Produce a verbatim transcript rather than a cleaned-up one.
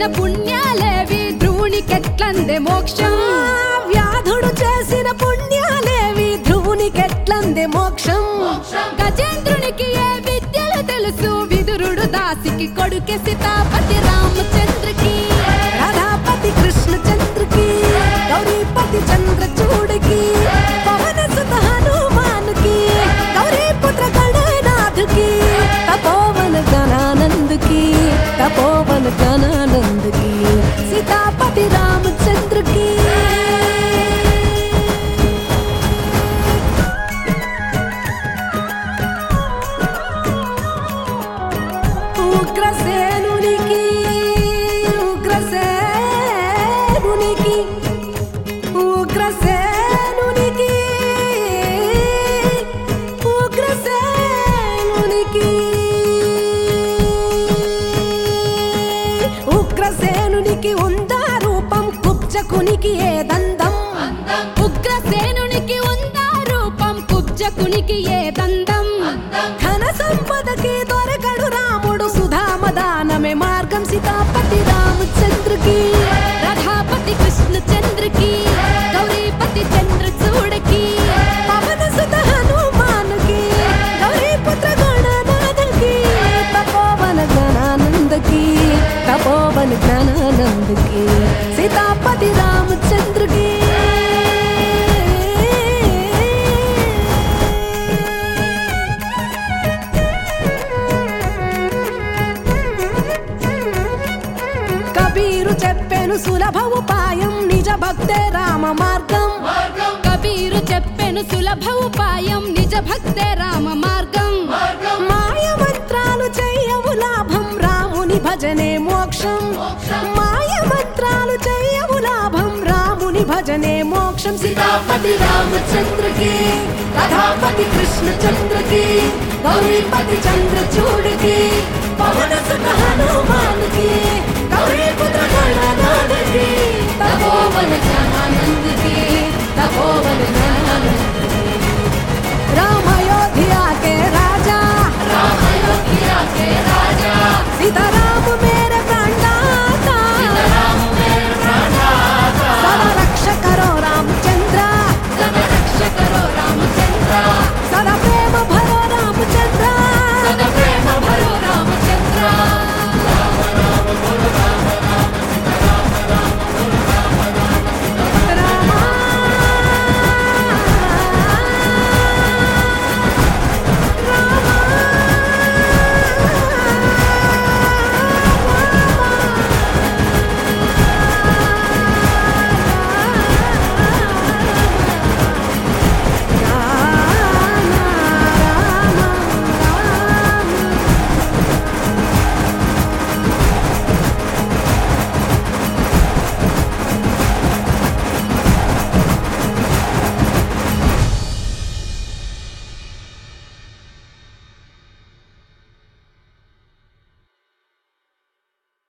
పుణ్యాలేవి ధ్రువునికెట్లందే మోక్షం వ్యాధుడు చేసిన పుణ్యాలేవి ధ్రువునికెట్లందే మోక్షం గజేంద్రునికి ఏ విద్యలు తెలుసు విదురుడు దాసికి కొడుకే సీతాపతి రామచంద్రకి రాధాపతి కృష్ణచంద్రకి గౌరీపతి చంద్రచూడకి పవన సుత హనుమానుకి గౌరీపుత్ర గణనాథుకి తపోవన గణానందుకి తపోవన గణానందుకి సీతాపతి రామచంద్రకి ఉగ్రసేనునికి ఉగ్రసేనునికి ఉగ్రసేనునికి ఉగ్రసేనునికి ఉగ్రసేనునికి ఉందా రూపం కుబ్జకునికి ఏ దండం ఉగ్రసేనునికి ఉందా రూపం కుబ్జకునికి ఏ దండం ఘన సంపదకి దొరకడు రాముడు సుధామదానమే మార్గం సీతాపతి రామచంద్రకి రాధాపతి కృష్ణచంద్రకి గౌరీపతి చంద్రచూడకి పవన సుత హనుమానుకి గౌరీపుత్ర గణనాథకి తపోవన గణానందకి తపోవన జ్ఞానానందకి సీతాపతి రామచంద్రకి కబీరు చెప్పెను సులభ ఉపాయం నిజ భక్తే రామ మార్గం కబీరు చెప్పెను సులభ ఉపాయం నిజ భక్తే రామ మార్గం మాయ మంత్రాలు చెయ్యవు లాభం రాముని భజనే మోక్షం మాయ మంత్రాలు చెయ్యవు లాభం రాముని భజనే మోక్షం సీతాపతి రామచంద్రకి రాధాపతి కృష్ణచంద్రకి గౌరీపతి చంద్రచూడకి పవన సుత హనుమానుకి గౌరీపుత్ర గణనాథకి తపోవన జ్ఞానానందకి తపోవన జ్ఞానానందకి